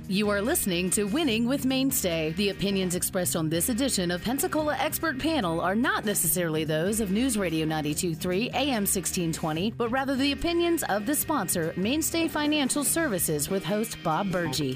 You are listening to Winning with Mainstay. The opinions expressed on this edition of Pensacola Expert Panel are not necessarily those of News Radio 92.3 AM 1620, but rather the opinions of the sponsor, Mainstay Financial Services, with host Bob Burgee.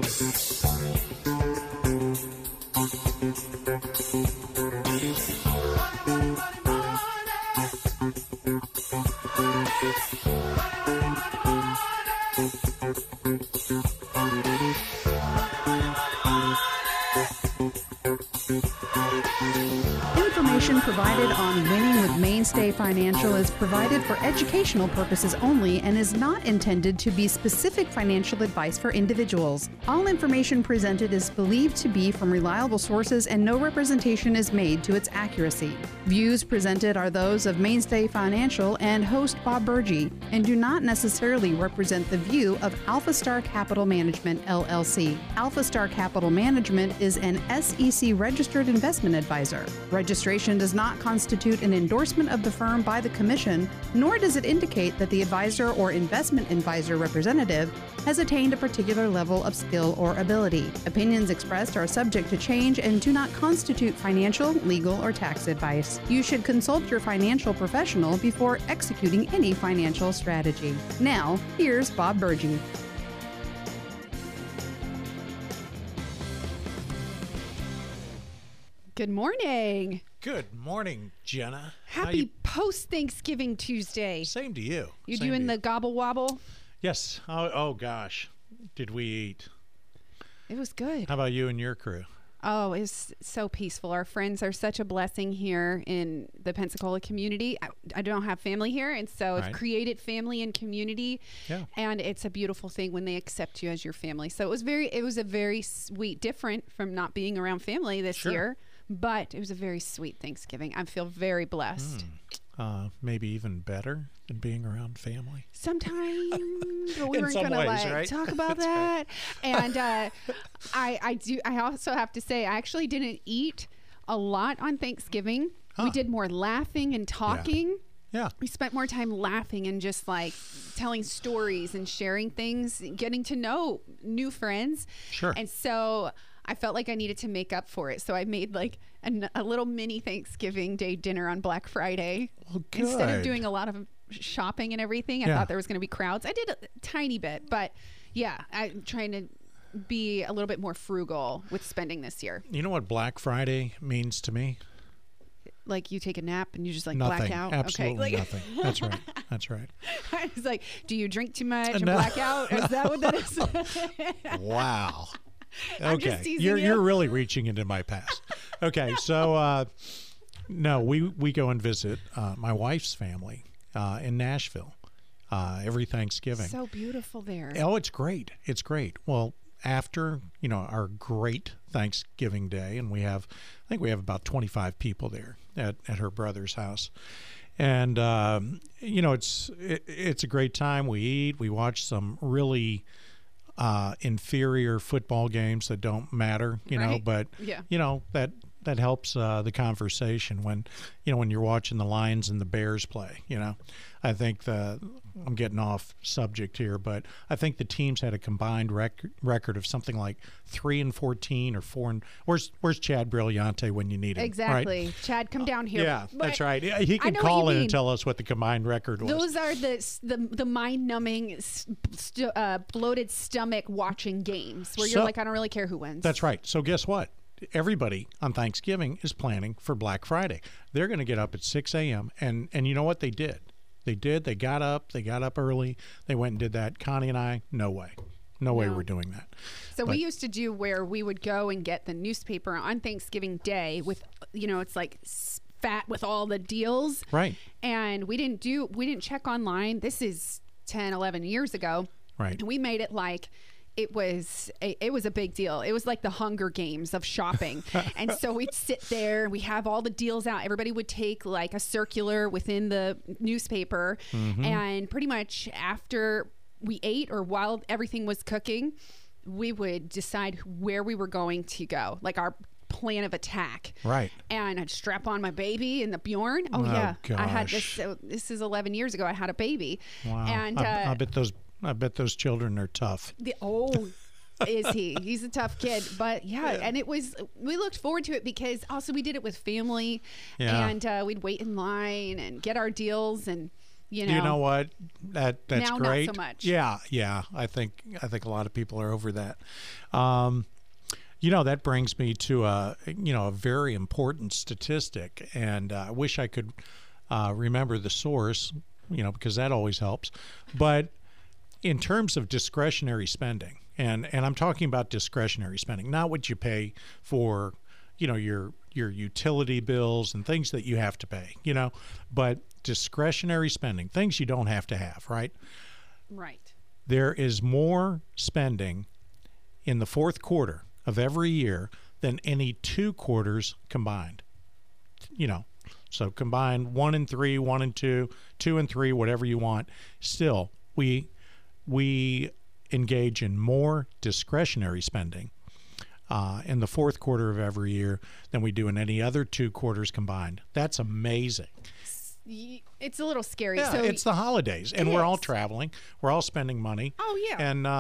Information provided on Winning with Mainstay Financial is provided for educational purposes only and is not intended to be specific financial advice for individuals. All information presented is believed to be from reliable sources and no representation is made to its accuracy. Views presented are those of Mainstay Financial and host Bob Burgee and do not necessarily represent the view of Alpha Star Capital Management, LLC. Alpha Star Capital Management is an SEC registered investment advisor. Registration does not constitute an endorsement of the firm by the Commission, nor does it indicate that the advisor or investment advisor representative has attained a particular level of skill or ability. Opinions expressed are subject to change and do not constitute financial, legal, or tax advice. You should consult your financial professional before executing any financial strategy. Now, here's Bob Burgee. Good morning. Good morning, Jenna. Happy post-Thanksgiving Tuesday. Same to you. You Same doing to the you. gobble wobble? Yes. Oh, gosh. Did we eat? It was good. How about you and your crew? Oh, it's so peaceful. Our friends are such a blessing here in the Pensacola community. I don't have family here, and so I've created family and community. Yeah. And it's a beautiful thing when they accept you as your family. So it was a very sweet, different from not being around family this year, but it was a very sweet Thanksgiving. I feel very blessed. Maybe even better than being around family. Sometimes, but we In weren't some going to ways, right? talk about that. And I also have to say, I actually didn't eat a lot on Thanksgiving. We did more laughing and talking. Yeah. We spent more time laughing and just like telling stories and sharing things, getting to know new friends. Sure. And so I felt like I needed to make up for it. So I made like a little mini Thanksgiving Day dinner on Black Friday. Well, good. Instead of doing a lot of shopping and everything, I thought there was going to be crowds. I did a tiny bit, but yeah, I'm trying to be a little bit more frugal with spending this year. You know what Black Friday means to me? Like you take a nap and you just like Nothing. black out? Absolutely okay. nothing. That's right. That's right. I was like, do you drink too much and No. black out? Is that what that is? Wow. I'm just Okay. teasing You're you. really reaching into my past. Okay. So, no, we go and visit my wife's family in Nashville every Thanksgiving. So beautiful there. Oh, it's great. It's great. Well, after, our great Thanksgiving Day, and I think we have about 25 people there at her brother's house. And, it's a great time. We eat, we watch some really inferior football games that don't matter, but, that helps the conversation when you're watching the Lions and the Bears play. I think I'm getting off subject here, but I think the teams had a combined record of something like 3-14 or 4. Where's Chad Brillante when you need him? Exactly. Right? Chad, come down here. Yeah, But that's right. He can know call what you in mean. and tell us what the combined record was. Those are the mind-numbing, bloated stomach watching games where you're like, I don't really care who wins. That's right. So guess what? Everybody on Thanksgiving is planning for Black Friday. They're going to get up at 6 a.m. And you know what they did? They got up early. They went and did that. Connie and I, no way we're doing that. So we used to do where we would go and get the newspaper on Thanksgiving Day with, it's like fat with all the deals. Right. And we didn't check online. This is 10, 11 years ago. Right. And we made it like it was a big deal. It was like the Hunger Games of shopping. And so we'd sit there, we have all the deals out. Everybody would take like a circular within the newspaper. Mm-hmm. And pretty much after we ate or while everything was cooking, we would decide where we were going to go, like our plan of attack. Right. And I'd strap on my baby and the Bjorn. Oh yeah. Gosh. I had this. This is 11 years ago. I had a baby. Wow. And I bet those children are tough. is he? He's a tough kid. But yeah, and we looked forward to it because also we did it with family, and we'd wait in line and get our deals, and you know what? That's now great. Not so much. Yeah. I think a lot of people are over that. That brings me to a very important statistic, and I wish I could remember the source, because that always helps. But in terms of discretionary spending, and I'm talking about discretionary spending, not what you pay for, your utility bills and things that you have to pay, but discretionary spending, things you don't have to have, right? Right. There is more spending in the fourth quarter of every year than any 2 quarters combined. So combine 1 and 3, 1 and 2, 2 and 3, whatever you want. Still, we engage in more discretionary spending in the fourth quarter of every year than we do in any other 2 quarters combined. That's amazing. It's a little scary. Yeah, so it's the holidays, and we're all traveling. We're all spending money. Oh yeah.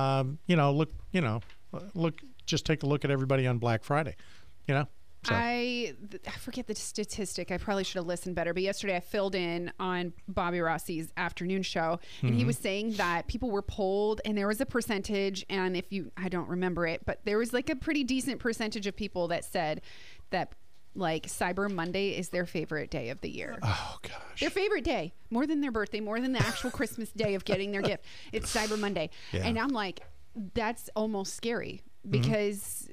And just take a look at everybody on Black Friday. So. I forget the statistic. I probably should have listened better. But yesterday I filled in on Bobby Rossi's afternoon show, and he was saying that people were polled, and there was a percentage. And I don't remember it, but there was like a pretty decent percentage of people that said that like Cyber Monday is their favorite day of the year. Oh gosh. Their favorite day, more than their birthday, more than the actual Christmas day of getting their gift. It's Cyber Monday. Yeah. And I'm like, that's almost scary because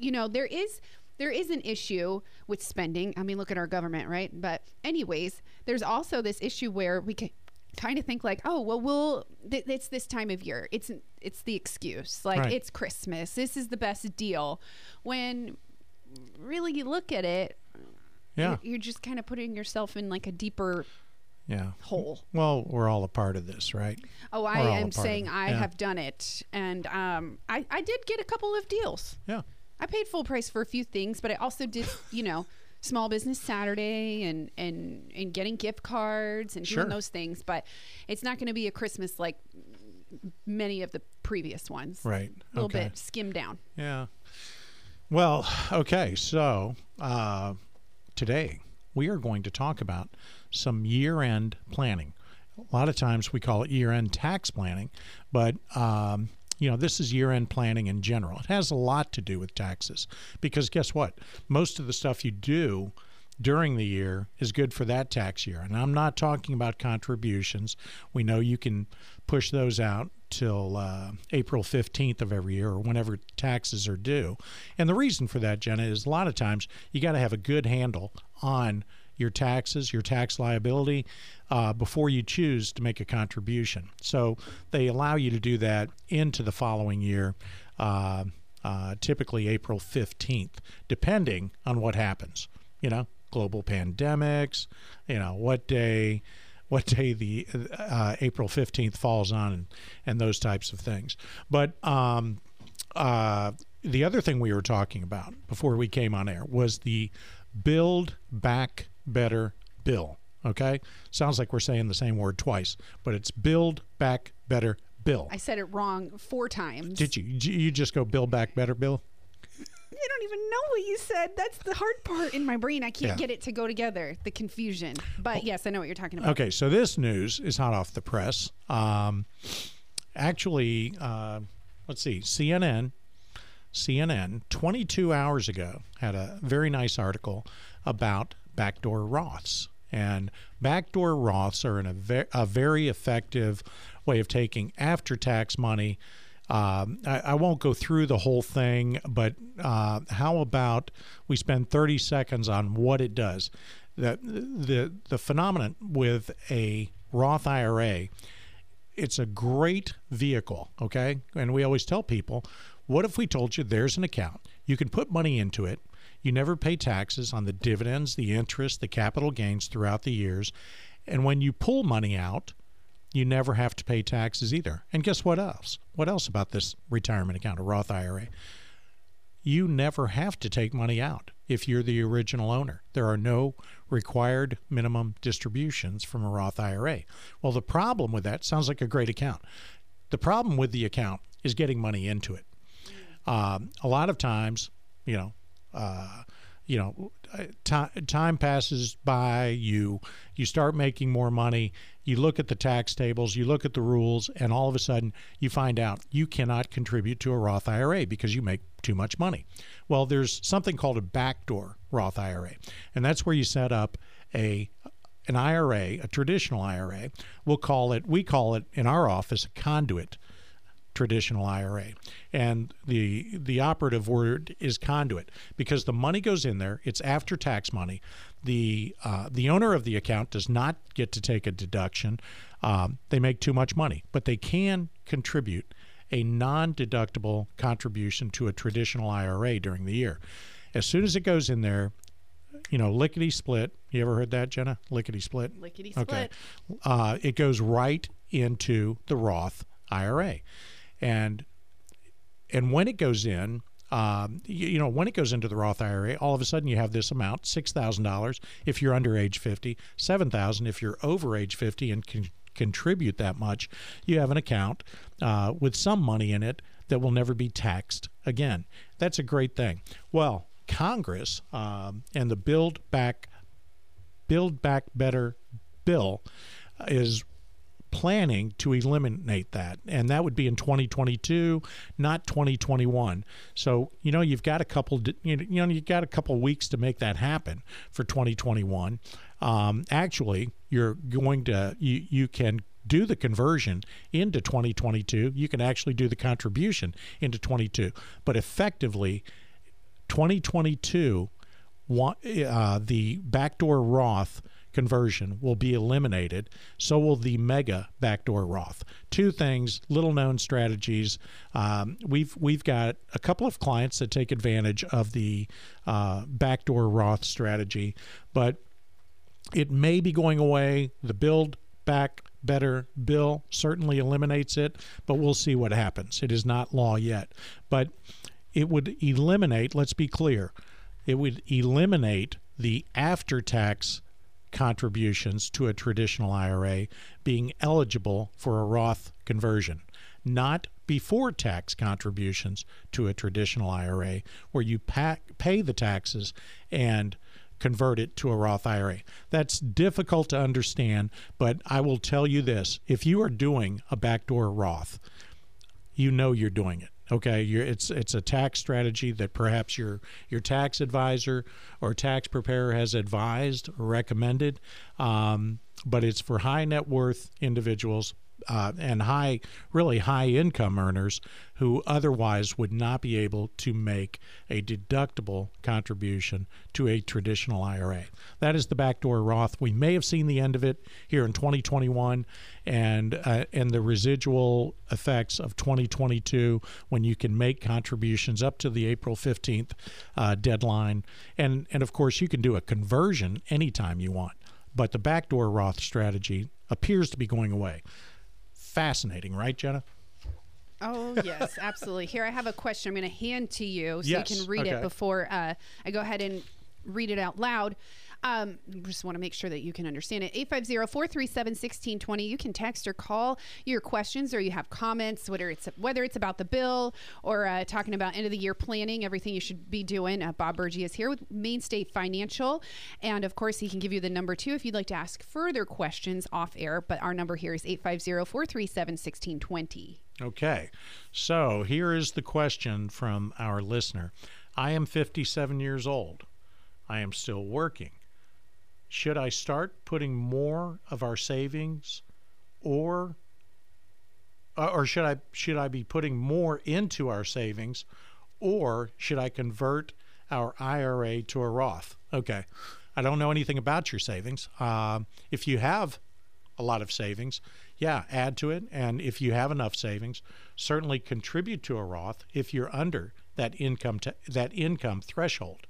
there is an issue with spending. I mean, look at our government, right? But anyways, there's also this issue where we can kind of think like, oh, well, it's this time of year. It's the excuse. Like, right. It's Christmas. This is the best deal. When really you look at it, you're just kind of putting yourself in like a deeper hole. Well, we're all a part of this, right? Oh, I am saying I have done it. And I did get a couple of deals. Yeah. I paid full price for a few things, but I also did, Small Business Saturday and getting gift cards and doing those things. But it's not going to be a Christmas like many of the previous ones. Right. A little bit skimmed down. Yeah. Well, okay. So today we are going to talk about some year-end planning. A lot of times we call it year-end tax planning, but this is year-end planning in general. It has a lot to do with taxes because guess what? Most of the stuff you do during the year is good for that tax year. And I'm not talking about contributions. We know you can push those out till April 15th of every year or whenever taxes are due. And the reason for that, Jenna, is a lot of times you got to have a good handle on your taxes, your tax liability, before you choose to make a contribution. So they allow you to do that into the following year, typically April 15th, depending on what happens. Global pandemics, what day the April 15th falls on, and those types of things. But the other thing we were talking about before we came on air was the Build Back Better bill. Okay? Sounds like we're saying the same word twice, but it's Build Back Better bill. I said it wrong 4 times. Did you? You just go Build Back Better bill? I don't even know what you said. That's the hard part in my brain. I can't get it to go together, the confusion. But yes, I know what you're talking about. Okay, so this news is hot off the press. Actually, let's see, CNN 22 hours ago had a very nice article about backdoor Roths. And backdoor Roths are a very effective way of taking after-tax money. I won't go through the whole thing, but how about we spend 30 seconds on what it does? The phenomenon with a Roth IRA, it's a great vehicle, okay? And we always tell people, what if we told you there's an account, you can put money into it, you never pay taxes on the dividends, the interest, the capital gains throughout the years, and when you pull money out, you never have to pay taxes either. And guess what else? What else about this retirement account, a Roth IRA? You never have to take money out if you're the original owner. There are no required minimum distributions from a Roth IRA. Well, the problem with that sounds like a great account. The problem with the account is getting money into it. A lot of times, time passes by, you start making more money, you look at the tax tables, you look at the rules, and all of a sudden you find out you cannot contribute to a Roth IRA because you make too much money. Well, there's something called a backdoor Roth IRA, and that's where you set up an IRA, a traditional IRA. We call it in our office a conduit traditional IRA, and the operative word is conduit, because the money goes in there. It's after tax money. The owner of the account does not get to take a deduction. They make too much money, but they can contribute a non-deductible contribution to a traditional IRA during the year. As soon as it goes in there, lickety split. You ever heard that, Jenna? Lickety split. Lickety split. Okay. It goes right into the Roth IRA. And when it goes in, when it goes into the Roth IRA, all of a sudden you have this amount, $6,000 if you're under age 50, $7,000 if you're over age 50 and can contribute that much. You have an account with some money in it that will never be taxed again. That's a great thing. Well, Congress and the Build Back Better bill is planning to eliminate that, and that would be in 2022, not 2021. So you've got a couple weeks to make that happen for 2021. Actually, you're going to you can do the conversion into 2022. You can actually do the contribution into 22, but effectively 2022, the backdoor Roth conversion will be eliminated. So will the mega backdoor Roth. Two things, little known strategies. We've got a couple of clients that take advantage of the backdoor Roth strategy, but it may be going away. The Build Back Better bill certainly eliminates it, but we'll see what happens. It is not law yet, but it would eliminate, let's be clear, it would eliminate the after-tax contributions to a traditional IRA being eligible for a Roth conversion, not before tax contributions to a traditional IRA where you pay the taxes and convert it to a Roth IRA. That's difficult to understand, but I will tell you this. If you are doing a backdoor Roth, you're doing it. Okay, it's a tax strategy that perhaps your tax advisor or tax preparer has advised or recommended, but it's for high net worth individuals and really high income earners who otherwise would not be able to make a deductible contribution to a traditional IRA. That is the backdoor Roth. We may have seen the end of it here in 2021 and the residual effects of 2022 when you can make contributions up to the April 15th deadline. And of course, you can do a conversion anytime you want. But the backdoor Roth strategy appears to be going away. Fascinating, right, Jenna? Oh, yes, absolutely. Here, I have a question I'm going to hand to you so yes. you can read okay. it before I go ahead and read it out loud. Just want to make sure that you can understand it. 850-437-1620. You can text or call your questions, or you have comments, whether it's about the bill or talking about end of the year planning, everything you should be doing. Bob Burgi is here with Mainstay Financial, and of course he can give you the number too if you'd like to ask further questions off air. But our number here is 850-437-1620. Okay, so here is the question from our listener. I am 57 years old. I am still working. Should I start putting more of our savings, or should I be putting more into our savings, or should I convert our IRA to a Roth? Okay, I don't know anything about your savings. If you have a lot of savings, add to it, and if you have enough savings, certainly contribute to a Roth if you're under that income threshold.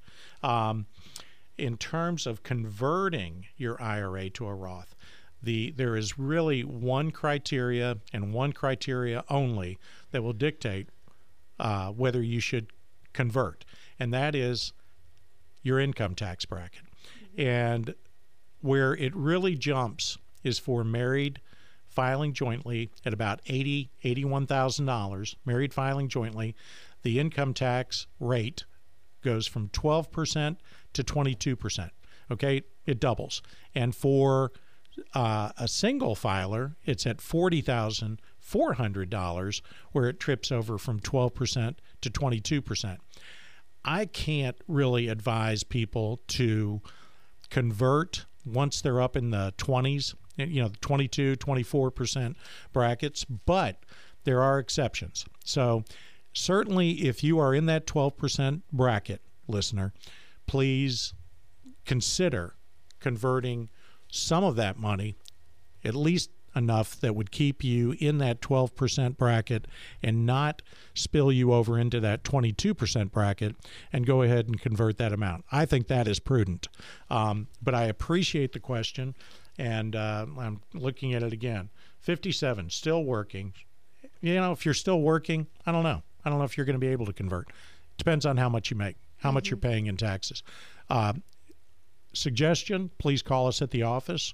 In terms of converting your IRA to a Roth, there is really one criteria and one criteria only that will dictate whether you should convert, and that is your income tax bracket. And where it really jumps is for married filing jointly at about $81,000, married filing jointly. the income tax rate goes from 12% to 22%. Okay, it doubles. And for a single filer, it's at $40,400, where it trips over from 12% to 22%. I can't really advise people to convert once they're up in the 20s, you know, the 22, 24% brackets, but there are exceptions. So certainly if you are in that 12% bracket, listener, please consider converting some of that money, at least enough that would keep you in that 12% bracket and not spill you over into that 22% bracket, and go ahead and convert that amount. I think that is prudent. But I appreciate the question, and I'm looking at it again. 57, still working. You know, if you're still working, I don't know. I don't know if you're going to be able to convert. Depends on how much you make, how much you're paying in taxes. Suggestion, please call us at the office.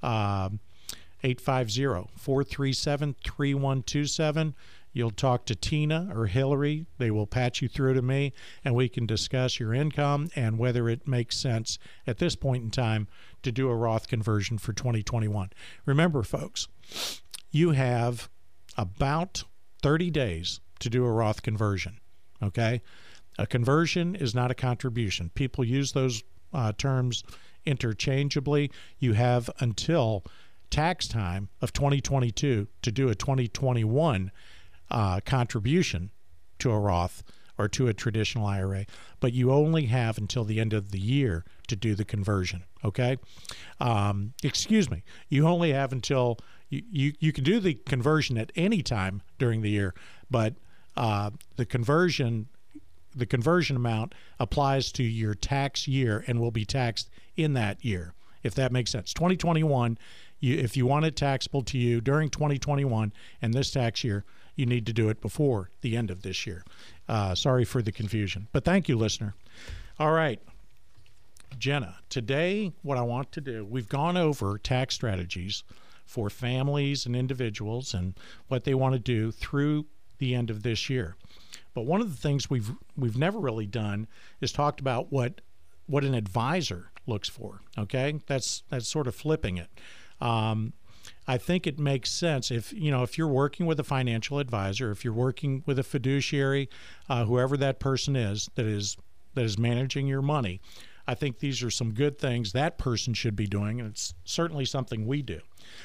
850-437-3127. You'll talk to Tina or Hillary. They will patch you through to me, and we can discuss your income and whether it makes sense at this point in time to do a Roth conversion for 2021. Remember, folks, you have about 30 days to do a Roth conversion, okay? A conversion is not a contribution. People use those terms interchangeably. You have until tax time of 2022 to do a 2021 contribution to a Roth or to a traditional IRA, but you only have until the end of the year to do the conversion, okay? Excuse me. You only have until you can do the conversion at any time during the year, but the conversion amount applies to your tax year and will be taxed in that year, if that makes sense. 2021, if you want it taxable to you during 2021 and this tax year, you need to do it before the end of this year. Sorry for the confusion, but thank you, listener. All right, Jenna, today what I want to do, we've gone over tax strategies for families and individuals and what they want to do through the end of this year. But one of the things we've never really done is talked about what an advisor looks for. Okay, that's sort of flipping it. I think it makes sense if you're working with a financial advisor, if you're working with a fiduciary, whoever that person is that is managing your money. I think these are some good things that person should be doing, and it's certainly something we do.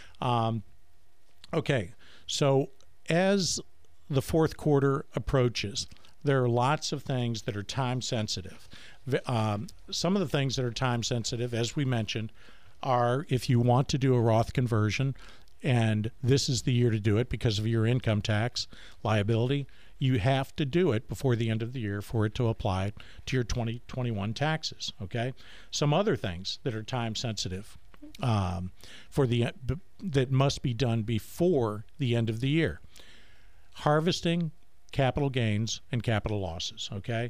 Okay, so as the fourth quarter approaches, there are lots of things that are time sensitive. Some of the things that are time sensitive, as we mentioned, are if you want to do a Roth conversion, and this is the year to do it because of your income tax liability, you have to do it before the end of the year for it to apply to your 2021 taxes, okay? Some other things that are time sensitive that must be done before the end of the year. Harvesting capital gains and capital losses, okay?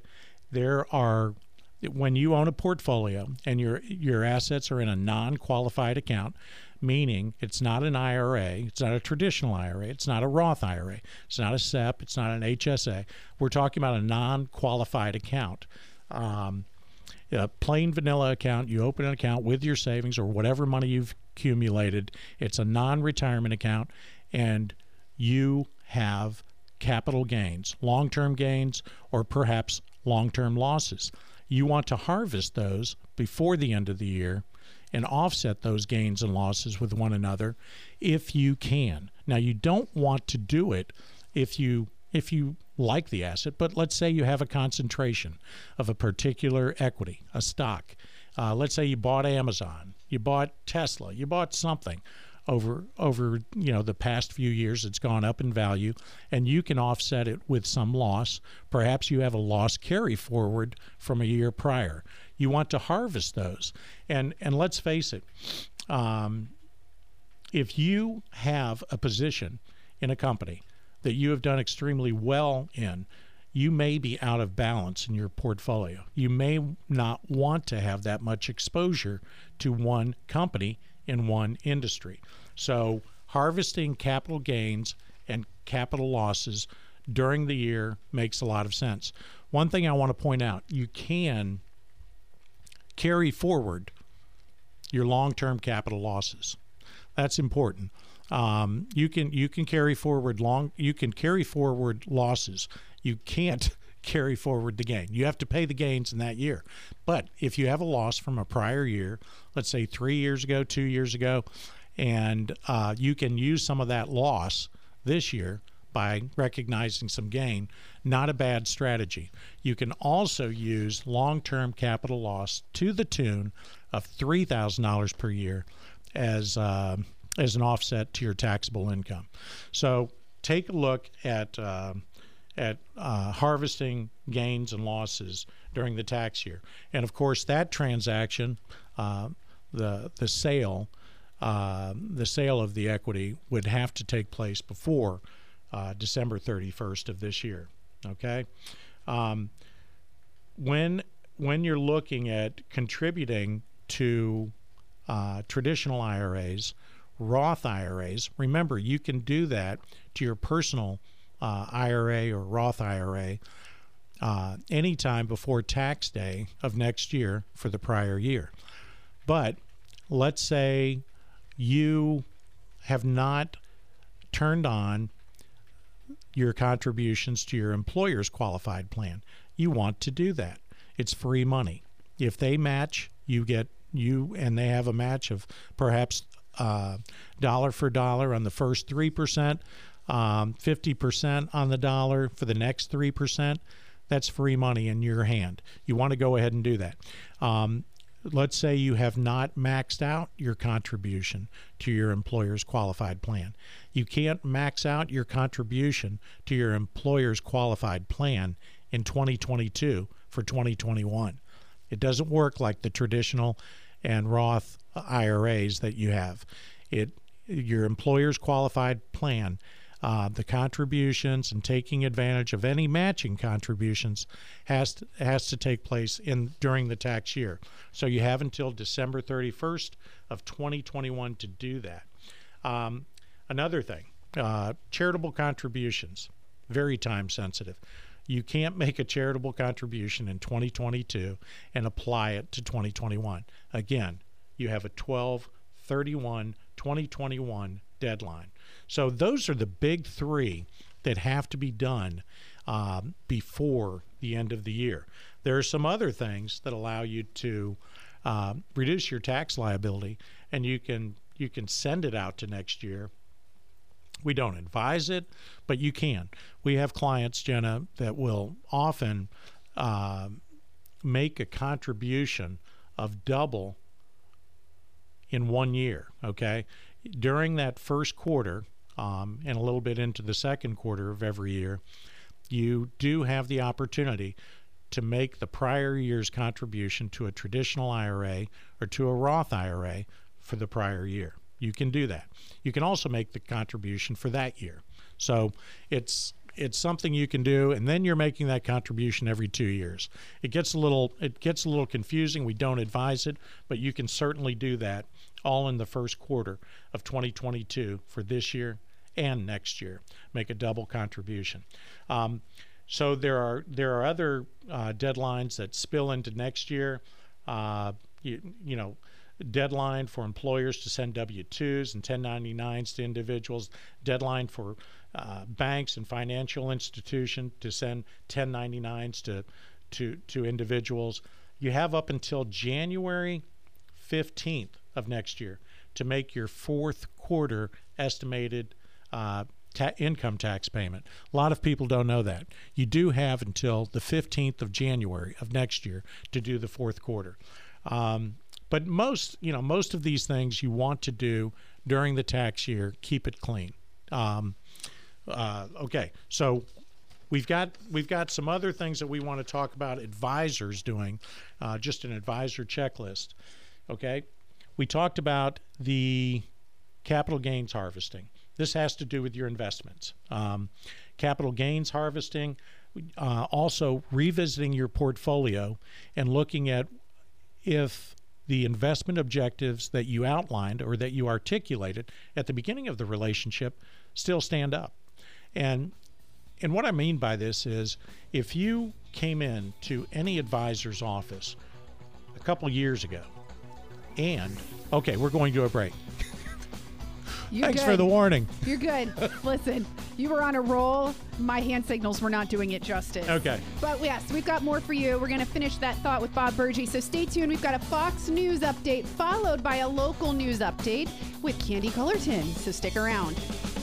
When you own a portfolio and your assets are in a non-qualified account, meaning it's not an IRA, it's not a traditional IRA, it's not a Roth IRA, it's not a SEP, it's not an HSA. We're talking about a non-qualified account. A plain vanilla account, you open an account with your savings or whatever money you've accumulated. It's a non-retirement account, and you have capital gains, long-term gains, or perhaps long-term losses. You want to harvest those before the end of the year and offset those gains and losses with one another if you can. Now, you don't want to do it if you like the asset, but let's say you have a concentration of a particular equity, a stock. Let's say you bought Amazon, you bought Tesla, you bought something over the past few years. It's gone up in value, and you can offset it with some loss. Perhaps you have a loss carry forward from a year prior. You want to harvest those, and let's face it, if you have a position in a company that you have done extremely well in, you may be out of balance in your portfolio. You may not want to have that much exposure to one company in one industry. So harvesting capital gains and capital losses during the year makes a lot of sense. One thing I want to point out, you can carry forward your long-term capital losses. That's important. You can carry forward losses. You can't carry forward the gain. You have to pay the gains in that year. But if you have a loss from a prior year, let's say 3 years ago, 2 years ago, and you can use some of that loss this year by recognizing some gain, not a bad strategy. You can also use long-term capital loss to the tune of $3,000 per year as an offset to your taxable income. So take a look at harvesting gains and losses during the tax year. And of course, that transaction, the sale of the equity would have to take place before December 31st of this year. Okay, when you're looking at contributing to traditional IRAs, Roth IRAs, remember you can do that to your personal IRA or Roth IRA anytime before tax day of next year for the prior year. But let's say you have not turned on your contributions to your employer's qualified plan. You want to do that. It's free money. If they match, and they have a match of perhaps dollar for dollar on the first 3%, 50% on the dollar for the next 3%, that's free money in your hand. You want to go ahead and do that. Let's say you have not maxed out your contribution to your employer's qualified plan. You can't max out your contribution to your employer's qualified plan in 2022 for 2021. It doesn't work like the traditional and Roth IRAs that you have. Your employer's qualified plan, the contributions and taking advantage of any matching contributions has to take place during the tax year. So you have until December 31st of 2021 to do that. Another thing, charitable contributions, very time sensitive. You can't make a charitable contribution in 2022 and apply it to 2021. Again, you have a 12/31/2021 deadline. So those are the big three that have to be done before the end of the year. There are some other things that allow you to reduce your tax liability, and you can send it out to next year. We don't advise it, but you can. We have clients, Jenna, that will often make a contribution of double in 1 year, okay? During that first quarter and a little bit into the second quarter of every year, you do have the opportunity to make the prior year's contribution to a traditional IRA or to a Roth IRA for the prior year. You can do that. You can also make the contribution for that year. So it's something you can do, and then you're making that contribution every 2 years. It gets a little confusing. We don't advise it, but you can certainly do that all in the first quarter of 2022 for this year and next year. Make a double contribution. So there are other deadlines that spill into next year. Deadline for employers to send W-2s and 1099s to individuals, deadline for banks and financial institutions to send 1099s to individuals. You have up until January 15th of next year to make your fourth quarter estimated income tax payment. A lot of people don't know that. You do have until the 15th of January of next year to do the fourth quarter. But most of these things you want to do during the tax year, keep it clean. Okay, so we've got some other things that we want to talk about advisors doing, just an advisor checklist. Okay, we talked about the capital gains harvesting. This has to do with your investments. Capital gains harvesting, also revisiting your portfolio and looking at if the investment objectives that you outlined or that you articulated at the beginning of the relationship still stand up. And And what I mean by this is, if you came in to any advisor's office a couple years ago and, okay, we're going to a break. Thanks for the warning. You're good. Listen, you were on a roll. My hand signals were not doing it justice. Okay. But yes, we've got more for you. We're going to finish that thought with Bob Burgee. So stay tuned. We've got a Fox News update followed by a local news update with Candy Cullerton. So stick around.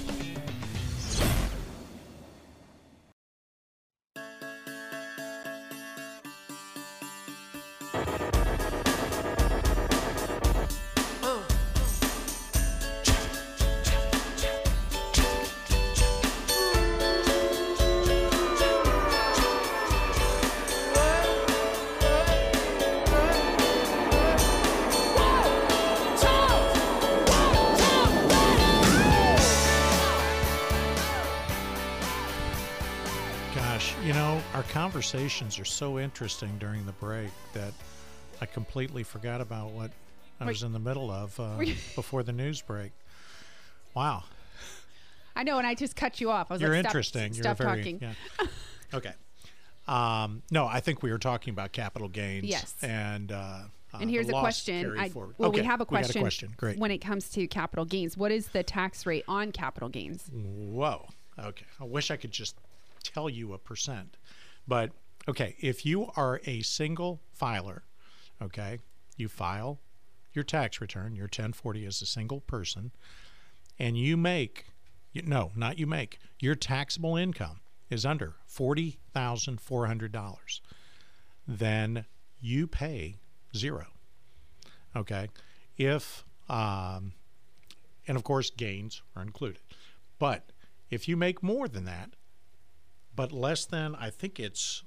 Our conversations are so interesting during the break that I completely forgot about what I was in the middle of before the news break. Wow. I know, and I just cut you off. I was You're like, interesting. Stop talking. Yeah. Okay. No, I think we were talking about capital gains. Yes. And here's a question. We have a question. We got a question. Great. When it comes to capital gains, what is the tax rate on capital gains? Whoa. Okay. I wish I could just tell you a percent. But, okay, if you are a single filer, okay, you file your tax return, your 1040 as a single person, and you make, not you make, your taxable income is under $40,400, then you pay zero, okay? If, and of course, gains are included. But if you make more than that, but less than, I think it's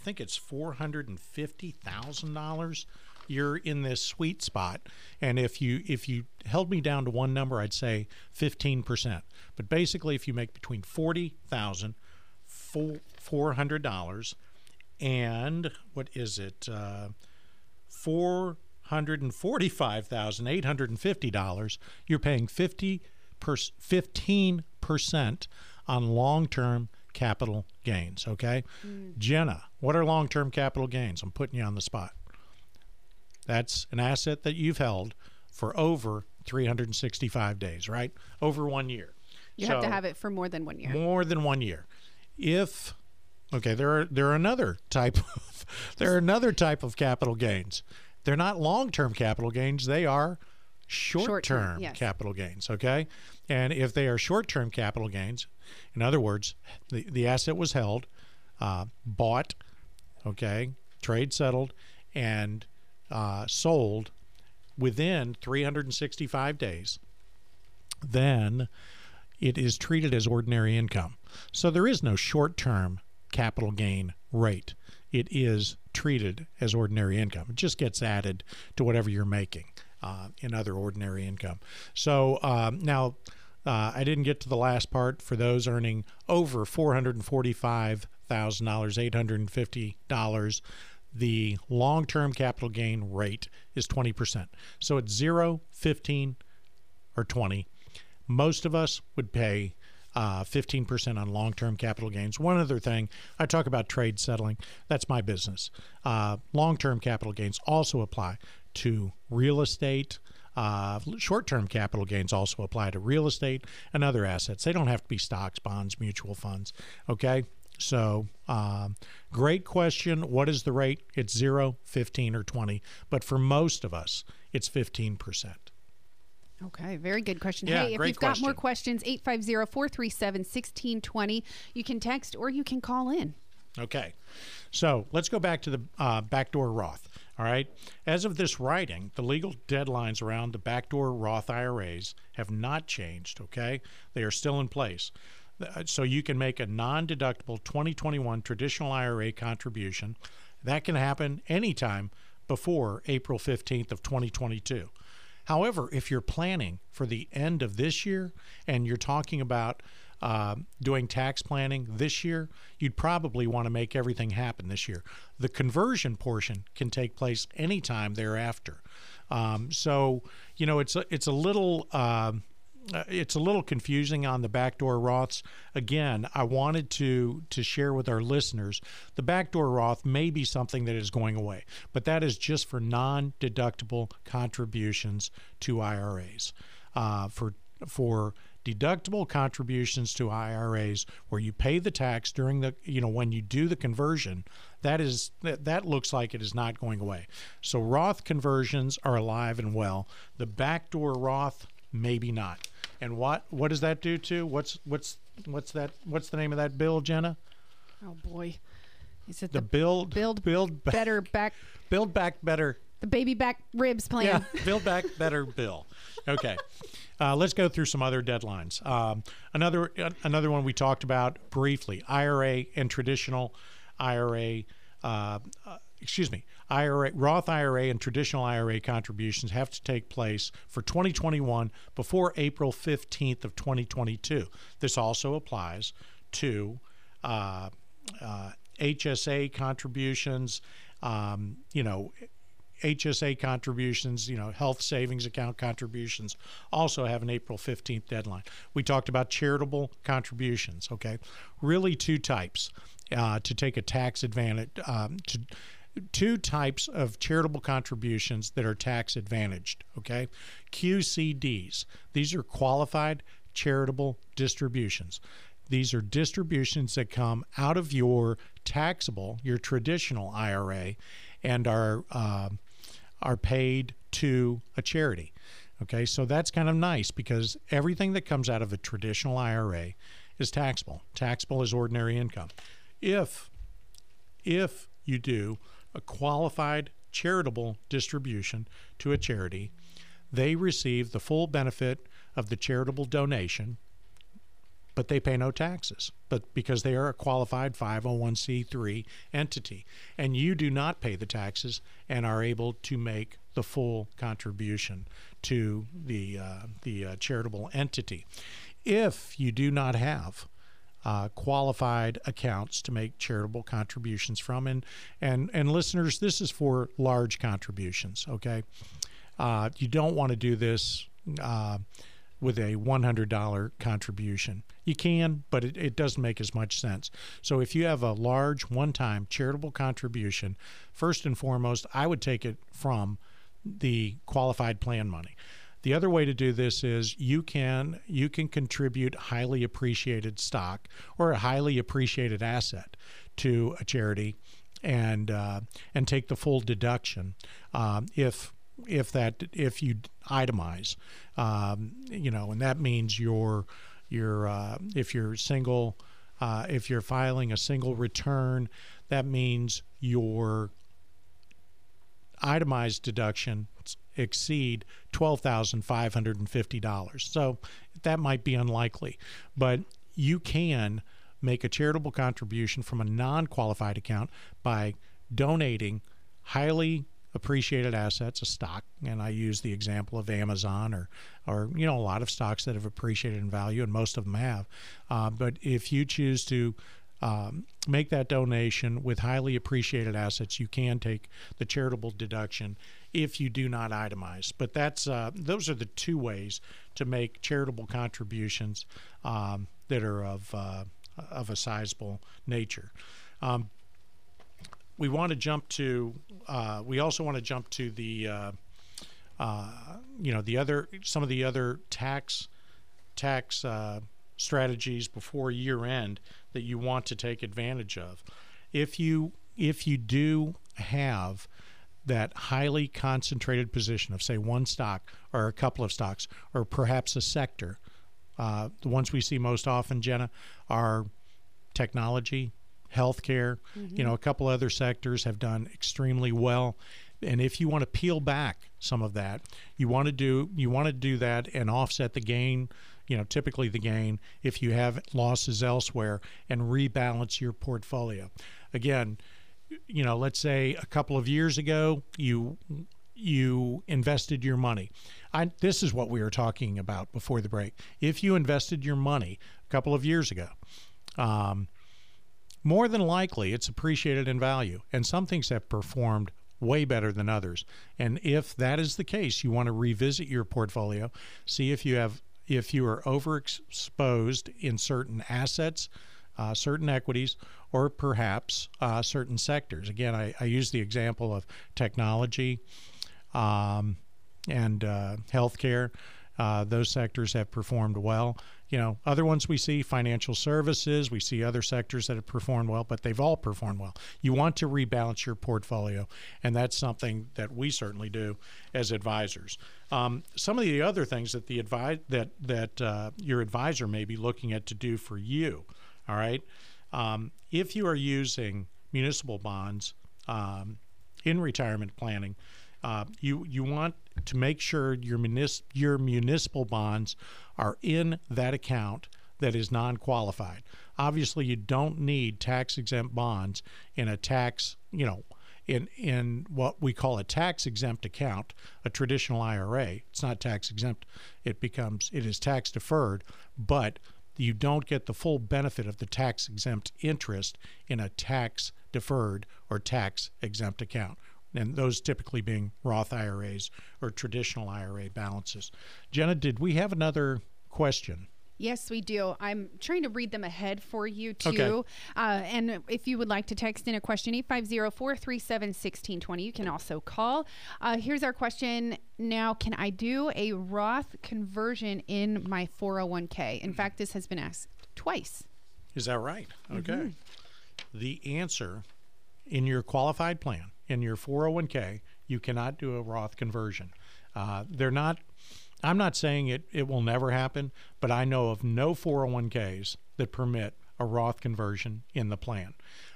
$450,000, you're in this sweet spot. And if you held me down to one number, I'd say 15%. But basically, if you make between $40,400 and what is it, $445,850, you're paying 15% on long-term capital gains, okay? Jenna, what are long-term capital gains? I'm putting you on the spot. That's an asset that you've held for over 365 days, right? Over 1 year. You have to have it for more than 1 year. More than 1 year. If, okay, there are another type of capital gains. They're not long-term capital gains. They are short-term yes. capital gains, okay? And if they are short-term capital gains, in other words, the asset was held, bought, okay, trade settled, and sold within 365 days, then it is treated as ordinary income. So there is no short-term capital gain rate. It is treated as ordinary income. It just gets added to whatever you're making in other ordinary income. So now I didn't get to the last part. For those earning over $445,000, $850, the long-term capital gain rate is 20%. So it's 0, 15, or 20. Most of us would pay 15% on long-term capital gains. One other thing, I talk about trade settling. That's my business. Long-term capital gains also apply to real estate. Short-term capital gains also apply to real estate and other assets. They don't have to be stocks, bonds, mutual funds. Okay? So great question. What is the rate? It's 0, 15, or 20. But for most of us, it's 15%. Okay, very good question. Yeah, hey, if you've got more questions, 850-437-1620. You can text or you can call in. Okay, so let's go back to the backdoor Roth. All right, as of this writing, the legal deadlines around the backdoor Roth IRAs have not changed. Okay, they are still in place. So you can make a non-deductible 2021 traditional IRA contribution. That can happen anytime before April 15th of 2022. However, if you're planning for the end of this year and you're talking about doing tax planning this year, you'd probably want to make everything happen this year. The conversion portion can take place anytime thereafter. So, you know, it's a little it's a little confusing on the backdoor Roths. Again, I wanted to share with our listeners, the backdoor Roth may be something that is going away, but that is just for non-deductible contributions to IRAs. For deductible contributions to IRAs where you pay the tax during the, when you do the conversion, that looks like it is not going away. So Roth conversions are alive and well. The backdoor Roth, maybe not. And what does that do to? What's the name of that bill, Jenna? Oh boy. Is it the build better back Build Back Better, the baby back ribs plan? Yeah, Build Back Better bill. Okay. Let's go through some other deadlines. Another one we talked about briefly, IRA and traditional IRA, Roth IRA and traditional IRA contributions have to take place for 2021 before April 15th of 2022. This also applies to HSA contributions, HSA contributions, health savings account contributions also have an April 15th deadline. We talked about charitable contributions, okay? Really two types to take a tax advantage, two types of charitable contributions that are tax advantaged, okay? QCDs. These are qualified charitable distributions. These are distributions that come out of your taxable, your traditional IRA, and are paid to a charity. Okay, so that's kind of nice because everything that comes out of a traditional IRA is taxable. Taxable is ordinary income. If you do a qualified charitable distribution to a charity, they receive the full benefit of the charitable donation, but they pay no taxes, but because they are a qualified 501c3 entity, and you do not pay the taxes and are able to make the full contribution to the charitable entity. If you do not have qualified accounts to make charitable contributions from, and listeners, this is for large contributions, okay? You don't want to do this with a $100 contribution. You can, but it doesn't make as much sense. So if you have a large one-time charitable contribution, first and foremost, I would take it from the qualified plan money. The other way to do this is you can contribute highly appreciated stock or a highly appreciated asset to a charity and take the full deduction if you itemize, and that means if you're single, if you're filing a single return, that means your itemized deductions exceed $12,550. So that might be unlikely, but you can make a charitable contribution from a non-qualified account by donating highly appreciated assets, a stock, and I use the example of Amazon or a lot of stocks that have appreciated in value, and most of them have. But if you choose to make that donation with highly appreciated assets, you can take the charitable deduction if you do not itemize. But those are the two ways to make charitable contributions that are of a sizable nature. We want to jump to. We also want to jump to the, some of the other tax strategies before year end that you want to take advantage of. If you do have that highly concentrated position of, say, one stock or a couple of stocks or perhaps a sector, the ones we see most often, Jenna, are technology, healthcare, a couple other sectors have done extremely well. And if you want to peel back some of that, you want to do that and offset the gain, typically the gain if you have losses elsewhere, and rebalance your portfolio. Again, let's say a couple of years ago you invested your money. This is what we were talking about before the break. If you invested your money a couple of years ago, more than likely it's appreciated in value, and some things have performed way better than others. And if that is the case, you want to revisit your portfolio, see if you have if you are overexposed in certain assets, certain equities, or perhaps certain sectors. Again, I use the example of technology and healthcare. Those sectors have performed well. Other ones we see, financial services, we see other sectors that have performed well, but they've all performed well. You want to rebalance your portfolio, and that's something that we certainly do as advisors. Some of the other things that your advisor may be looking at to do for you, all right? If you are using municipal bonds in retirement planning, you want to make sure your municipal bonds are in that account that is non-qualified. Obviously, you don't need tax-exempt bonds in a tax, in what we call a tax-exempt account, a traditional IRA. It's not tax-exempt. It is tax-deferred, but you don't get the full benefit of the tax-exempt interest in a tax-deferred or tax-exempt account, and those typically being Roth IRAs or traditional IRA balances. Jenna, did we have another question? Yes, we do. I'm trying to read them ahead for you, too. Okay. And if you would like to text in a question, 850-437-1620. You can also call. Here's our question. Now, can I do a Roth conversion in my 401k? In fact, this has been asked twice. Is that right? Okay. Mm-hmm. The answer, in your qualified plan, in your 401k, you cannot do a Roth conversion. I'm not saying it will never happen, but I know of no 401ks that permit a Roth conversion in the plan.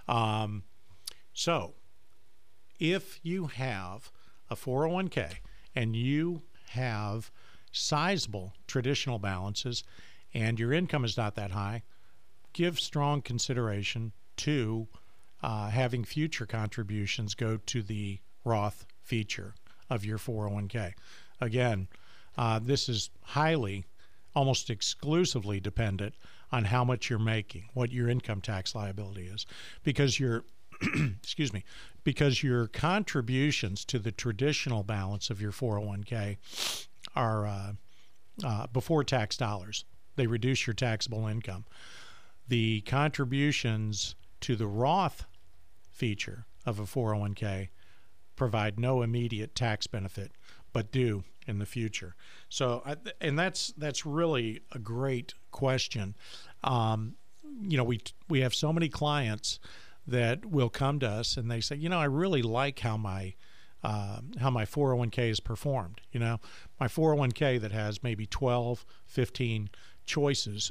So if you have a 401k and you have sizable traditional balances and your income is not that high, give strong consideration to having future contributions go to the Roth feature of your 401k. Again, this is almost exclusively dependent on how much you're making, what your income tax liability is, because your because your contributions to the traditional balance of your 401k are before tax dollars. They reduce your taxable income. The contributions to the Roth feature of a 401k provide no immediate tax benefit, but do in the future. So, and that's really a great question. We have so many clients that will come to us and they say, I really like how my 401k is performed. My 401k that has maybe 12, 15 choices,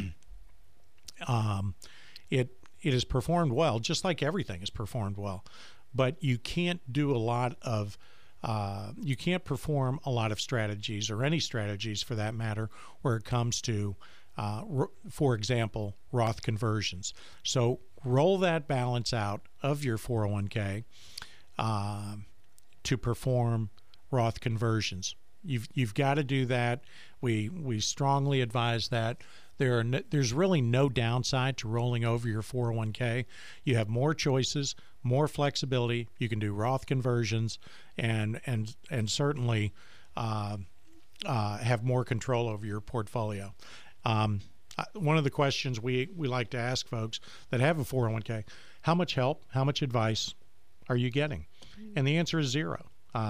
it has performed well, just like everything has performed well. But you can't do you can't perform a lot of strategies, or any strategies for that matter, where it comes to, for example, Roth conversions. So roll that balance out of your 401k to perform Roth conversions. You've got to do that. We strongly advise that. There's really no downside to rolling over your 401k. You have more choices, more flexibility. You can do Roth conversions, and certainly have more control over your portfolio. One of the questions we like to ask folks that have a 401k: how much help, how much advice are you getting? And the answer is zero.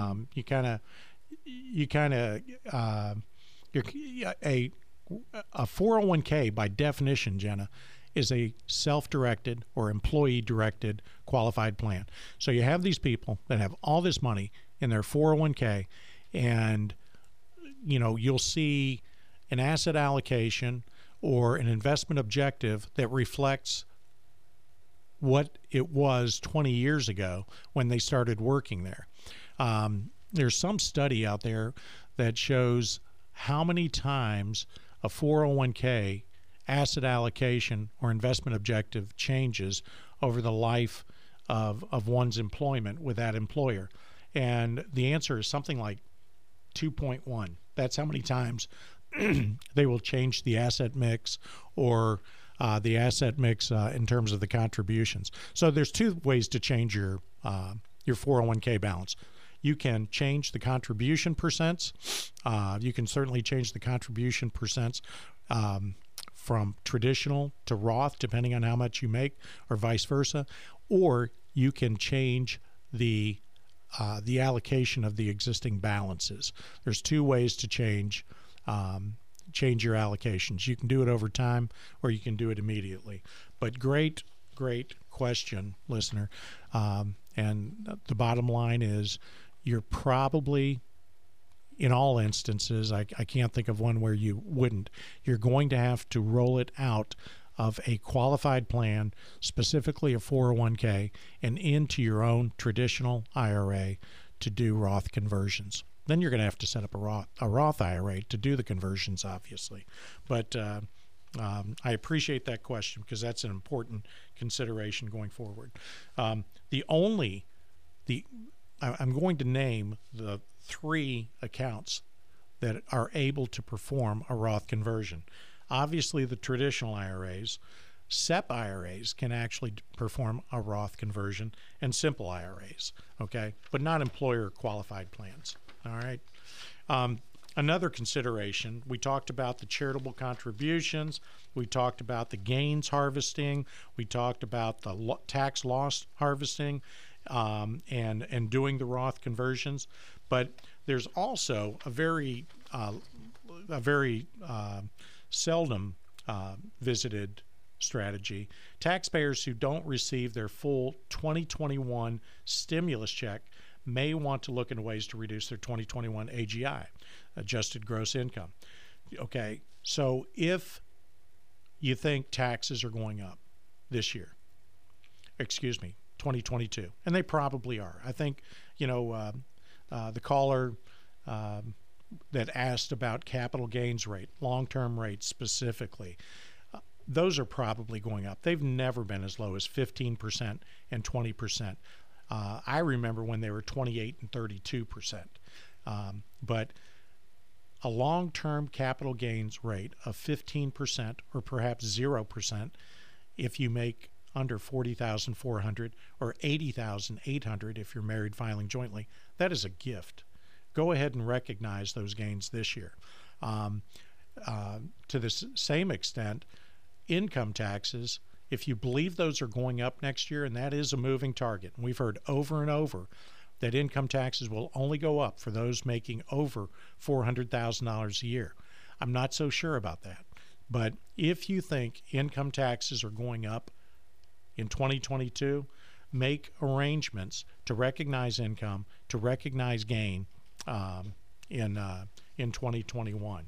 A 401k, by definition, Jenna, is a self-directed or employee-directed qualified plan. So you have these people that have all this money in their 401k, and you'll see an asset allocation or an investment objective that reflects what it was 20 years ago when they started working there. There's some study out there that shows how many times a 401k asset allocation or investment objective changes over the life of one's employment with that employer. And the answer is something like 2.1. That's how many times they will change the asset mix, or the asset mix in terms of the contributions. So there's two ways to change your 401k balance. You can change the contribution percents. You can certainly change the contribution percents from traditional to Roth, depending on how much you make, or vice versa. Or you can change the allocation of the existing balances. There's two ways to change your allocations. You can do it over time, or you can do it immediately. But great question, listener. And the bottom line is, you're probably, in all instances, I can't think of one where you wouldn't, you're going to have to roll it out of a qualified plan, specifically a 401k, and into your own traditional IRA to do Roth conversions. Then you're going to have to set up a Roth IRA to do the conversions, obviously. But I appreciate that question, because that's an important consideration going forward. I'm going to name the 3 accounts that are able to perform a Roth conversion. Obviously, the traditional IRAs, SEP IRAs can actually perform a Roth conversion, and simple IRAs, okay, but not employer qualified plans. All right. Another consideration, we talked about the charitable contributions, we talked about the gains harvesting, we talked about the tax loss harvesting, and doing the Roth conversions. But there's also a very seldom visited strategy. Taxpayers who don't receive their full 2021 stimulus check may want to look into ways to reduce their 2021 AGI, adjusted gross income. Okay, so if you think taxes are going up this year, 2022, and they probably are. I think, the caller that asked about capital gains rate, long-term rates specifically, those are probably going up. They've never been as low as 15% and 20%. I remember when they were 28 and 32%. But a long-term capital gains rate of 15% or perhaps 0% if you make under $40,400 or $80,800 if you're married filing jointly, that is a gift. Go ahead and recognize those gains this year. To the same extent, income taxes, if you believe those are going up next year, and that is a moving target, and we've heard over and over that income taxes will only go up for those making over $400,000 a year. I'm not so sure about that. But if you think income taxes are going up in 2022, make arrangements to recognize income, to recognize gain in 2021.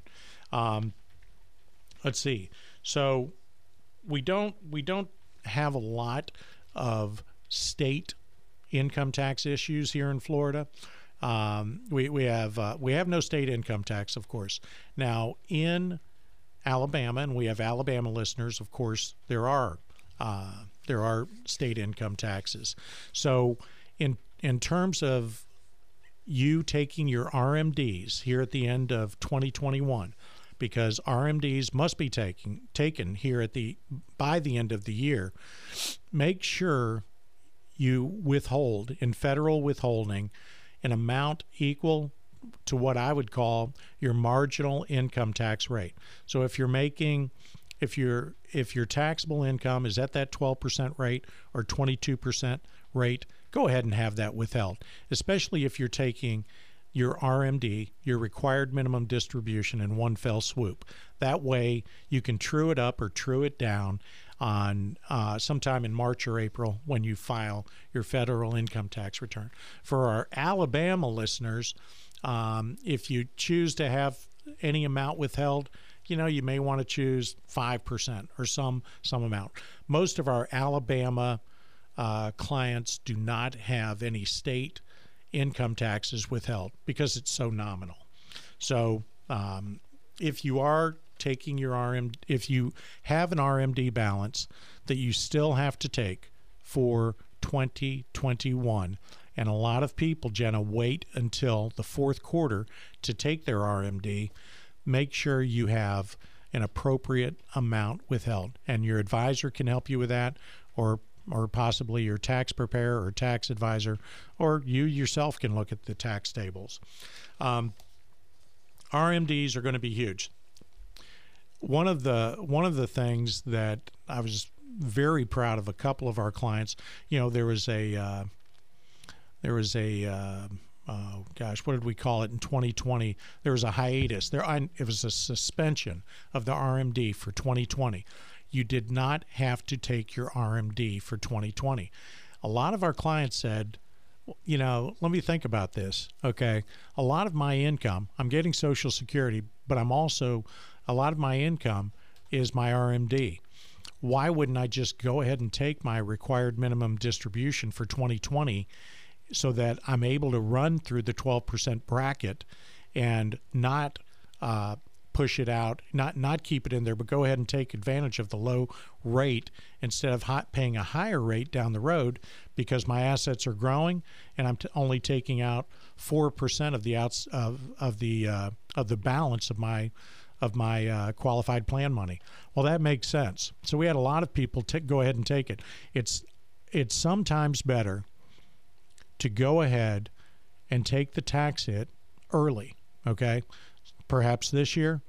Let's see. So we don't have a lot of state income tax issues here in Florida. We have no state income tax, of course. Now in Alabama, and we have Alabama listeners, of course, there are state income taxes. So in terms of you taking your RMDs here at the end of 2021, because RMDs must be taken here by the end of the year, make sure you withhold in federal withholding an amount equal to what I would call your marginal income tax rate. So if your taxable income is at that 12% rate or 22% rate, go ahead and have that withheld, especially if you're taking your RMD, your required minimum distribution, in one fell swoop. That way you can true it up or true it down on sometime in March or April when you file your federal income tax return. For our Alabama listeners, if you choose to have any amount withheld, you may want to choose 5% or some amount. Most of our Alabama clients do not have any state income taxes withheld because it's so nominal. So if you are taking your if you have an RMD balance that you still have to take for 2021, and a lot of people, Jenna, wait until the fourth quarter to take their RMD, make sure you have an appropriate amount withheld, and your advisor can help you with that, or possibly your tax preparer or tax advisor, or you yourself can look at the tax tables. RMDs are going to be huge. One of the things that I was very proud of a couple of our clients, there was a what did we call it in 2020? There was a hiatus. It was a suspension of the RMD for 2020. You did not have to take your RMD for 2020. A lot of our clients said, let me think about this. Okay, a lot of my income, I'm getting Social Security, but a lot of my income is my RMD. Why wouldn't I just go ahead and take my required minimum distribution for 2020 so that I'm able to run through the 12% bracket and not push it out, not keep it in there, but go ahead and take advantage of the low rate instead of paying a higher rate down the road because my assets are growing and I'm only taking out 4% of the balance of my qualified plan money. Well, that makes sense. So we had a lot of people go ahead and take it. It's sometimes better to go ahead and take the tax hit early, okay? Perhaps this year,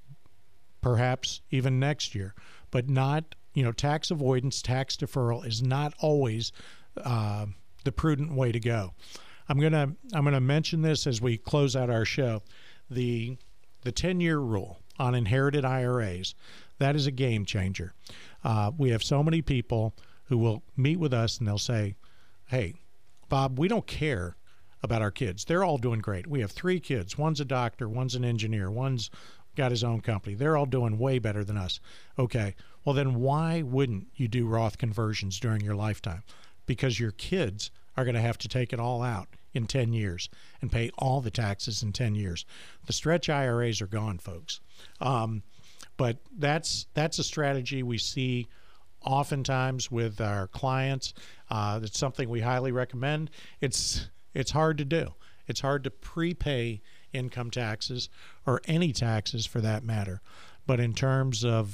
perhaps even next year, but not, tax avoidance, tax deferral is not always the prudent way to go. I'm gonna mention this as we close out our show. The 10-year rule on inherited IRAs, that is a game changer. We have so many people who will meet with us and they'll say, hey, Bob, we don't care about our kids. They're all doing great. We have 3 kids. One's a doctor, one's an engineer, one's got his own company. They're all doing way better than us. Okay, well then why wouldn't you do Roth conversions during your lifetime? Because your kids are going to have to take it all out in 10 years and pay all the taxes in 10 years. The stretch IRAs are gone, folks. But that's a strategy we see oftentimes with our clients. It's something we highly recommend. It's hard to do. It's hard to prepay income taxes or any taxes for that matter. But in terms of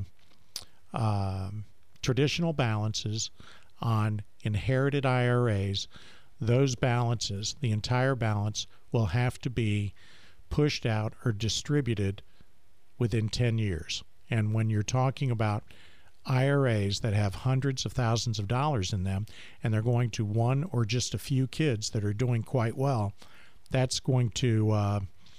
traditional balances on inherited IRAs, those balances, the entire balance, will have to be pushed out or distributed within 10 years. And when you're talking about IRAs that have hundreds of thousands of dollars in them and they're going to one or just a few kids that are doing quite well, that's going to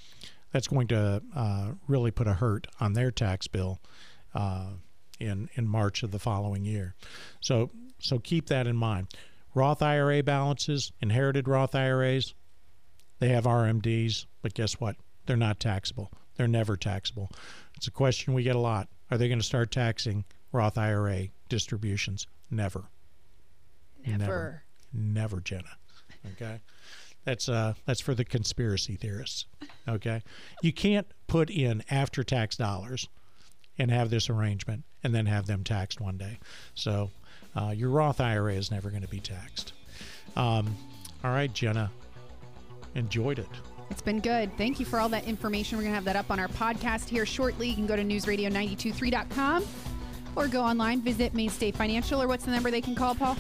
really put a hurt on their tax bill in March of the following year. So keep that in mind. Roth IRA balances, inherited Roth IRAs, they have RMDs, but guess what? They're not taxable. They're never taxable. It's a question we get a lot. Are they going to start taxing Roth IRA distributions? Never. Never, Jenna. Okay? That's for the conspiracy theorists. Okay? You can't put in after-tax dollars and have this arrangement and then have them taxed one day. So your Roth IRA is never going to be taxed. All right, Jenna. Enjoyed it. It's been good. Thank you for all that information. We're going to have that up on our podcast here shortly. You can go to newsradio923.com or go online, visit Mainstay Financial, or what's the number they can call, Paul?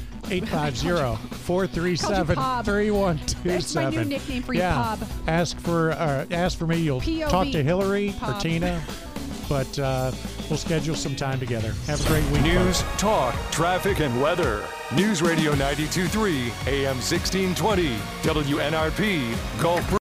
850-437-3127. That's my new nickname for you, Pob. Ask for me. You'll P-O-B. talk to Hillary Pob. or Tina, but we'll schedule some time together. Have a great week. News, talk, traffic, and weather. News Radio 92.3, AM 1620, WNRP, Gulf.